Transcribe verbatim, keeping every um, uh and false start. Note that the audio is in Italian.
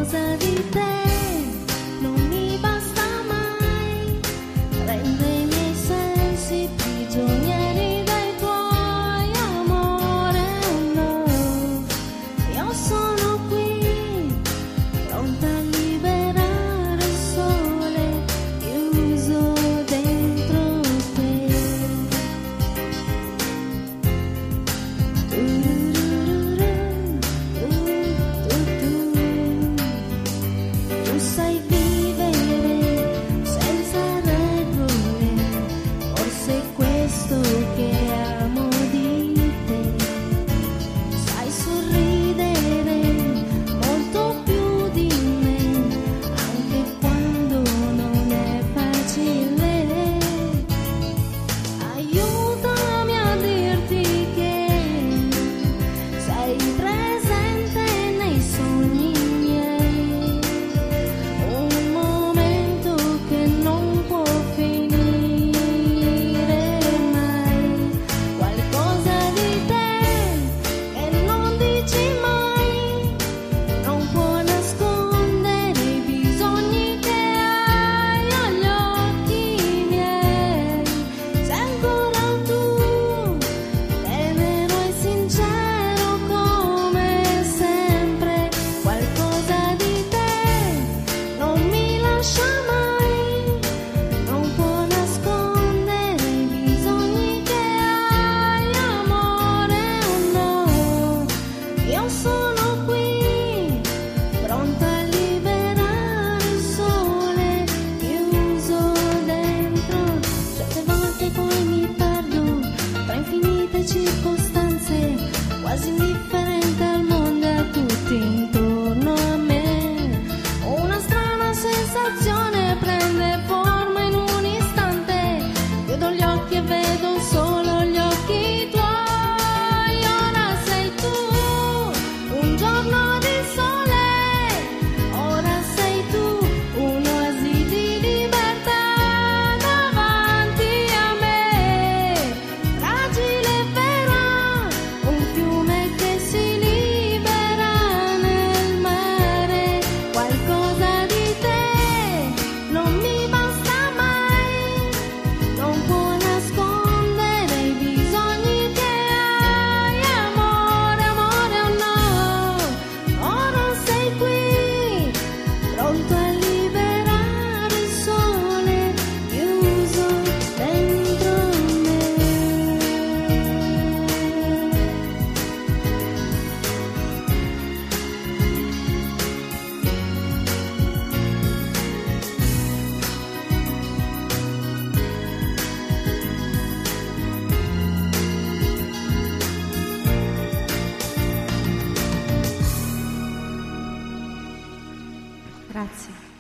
qualcosa di te non mi basta mai, rende i miei sensi prigionieri dei tuoi amore. No, io sono qui, pronta a liberare il sole chiuso dentro te. Tu sai vivere senza regole, forse è questo che amo di te. Sai sorridere molto più di me, anche quando non è facile. Aiutami a dirti che sei presente nei sogni miei, un momento che non può finire mai, qualcosa di te che non dici mai, non può nascondere i bisogni che hai agli occhi miei. Sei ancora tu, tenero e sincero come sempre, qualcosa di te non mi lascia mai, non può nascondere i bisogni che hai, amore. No, io sono qui, pronta a liberare il sole chiuso dentro. Certe volte poi mi perdo tra infinite circostanze, quasi indifferente al mondo e a tutti intorno a me. Una strana sensazione prende forma in un istante, chiudo gli occhi e vedo solo gli occhi tuoi. Ora sei tu, un giorno di sole, ora sei tu, un'oasi di libertà davanti a me. Fragile però, un fiume che si libera nel mare, qualcosa di te non mi basta mai, non può nascondere i bisogni che hai, amore, amore. Oh no, ora sei qui, pronto a liberare il sole chiuso dentro me. Grazie.